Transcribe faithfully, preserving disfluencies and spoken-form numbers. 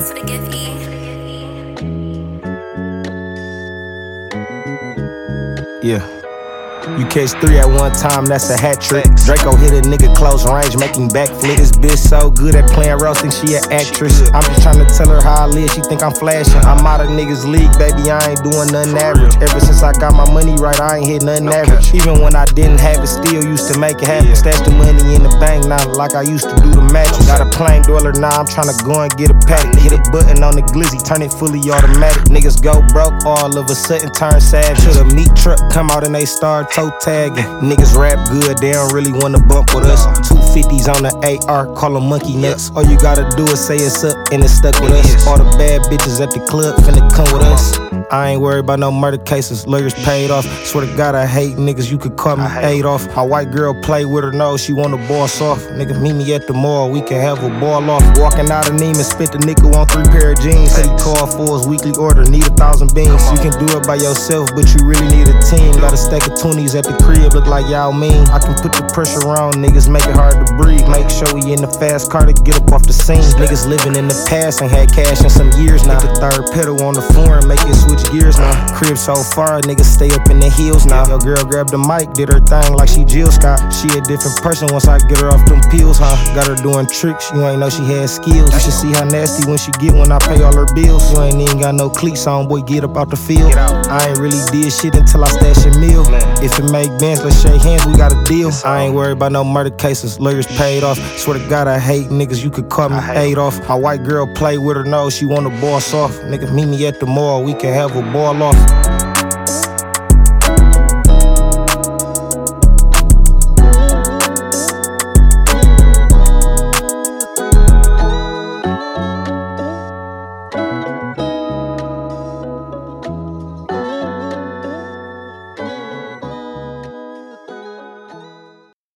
Yeah. You catch three at one time, that's a hat trick. Draco hit a nigga close range, making backflip. This bitch so good at playing roles, think she an actress. I'm just trying to tell her how I live, she think I'm flashing. I'm out of niggas league, baby, I ain't doing nothing average. Ever since I got my money right, I ain't hit nothing average. Even when I didn't have it, still used to make it happen. Stash the money in the bank, not like I used to do the matches. Got a plain dweller, now I'm trying to go and get a paddock. Hit a button on the glizzy, turn it fully automatic. Niggas go broke, all of a sudden turn savage. Till the meat truck come out and they start toe tagging. Niggas rap good, they don't really wanna bump with us. Two fifties on the A R, call them monkey nuts. All you gotta do is say it's up and it's stuck with us. All the bad bitches at the club finna come with us. I ain't worried about no murder cases, lawyers paid off. Swear to God, I hate niggas, you could call me Adolf. My white girl play with her nose, she wanna boss off. Nigga, meet me at the mall, we can have a ball off. Walking out of Neiman, spent the nickel on three pair of jeans. Said he called for his weekly order, need a thousand beans. You can do it by yourself, but you really need a team. Got a stack of toonies at the crib, look like y'all mean. I can put the pressure on niggas, make it hard to breathe. Make sure we in the fast car to get up off the scene. Niggas living in the past and had cash in some years now. Hit the third pedal on the foreign, make it switch gears now. Crib so far, niggas stay up in the hills now. Your girl grabbed the mic, did her thing like she Jill Scott. She a different person once I get her off them pills, huh? Got her doing tricks, you ain't know she had skills. You should see how nasty when she get when I pay all her bills. You ain't even got no cleats on, boy, get up out the field. I ain't really did shit until I stash a meal. If it make bands, let's shake hands, we got a deal. I ain't worried about no murder cases, lawyers paid off. Swear to God, I hate niggas, you could call me Adolf. My white girl play with her nose, she wanna boss off. Nigga, meet me at the mall, we can have a ball off.